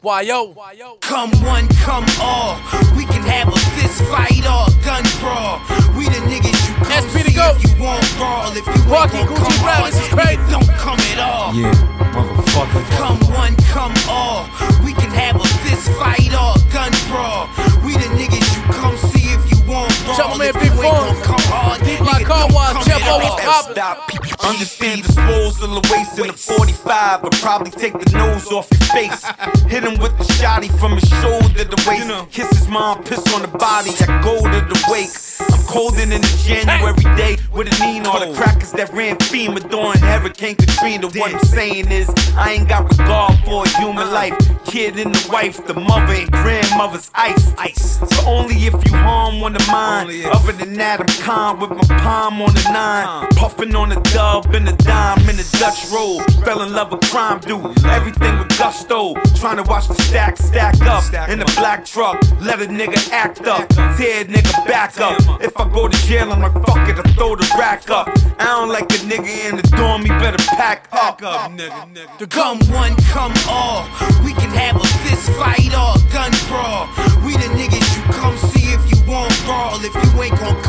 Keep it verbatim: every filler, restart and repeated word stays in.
Why yo? Come one, come all. We can have a fist fight or a gun brawl. We the niggas you come see if you want brawl. If you ain't gon' come hard, nigga, don't come at all. Yeah, motherfucker. Come one, come all. We can have a fist fight or a gun brawl. We the niggas you come see if you want brawl. Shout my man If Big you ain't Fun. gon' come hard, Deep like nigga, car don't wash, come Jeff at always all. poppin'. Stop. Understand disposal of waste in the forty-five, but probably take the nose off your face. Hit him with the shotty from his shoulder to waist. Kiss his mom, piss on the body, I go to the wake. I'm colder than the January day with a Nino. All the crackers that ran FEMA during Hurricane Katrina. What I'm saying is, I ain't got regard for a human life. Kid and the wife, the mother and grandmother's ice. Ice. So only if you harm one of mine. Other than that, I'm calm with my palm on the nine. Puffin' on the dub and the dime in the Dutch roll. Fell in love with crime, dude. Everything with gusto. Trying to watch the stack stack up in the black truck. Let a nigga act up. Tear a nigga back up. If I go to jail, I'm like, fuck it, I throw the rack up. I don't like a nigga in the dorm, he better pack up. Come one, come all. We can have a fist fight or a gun brawl. We the niggas you come see if you want brawl. If you ain't gon'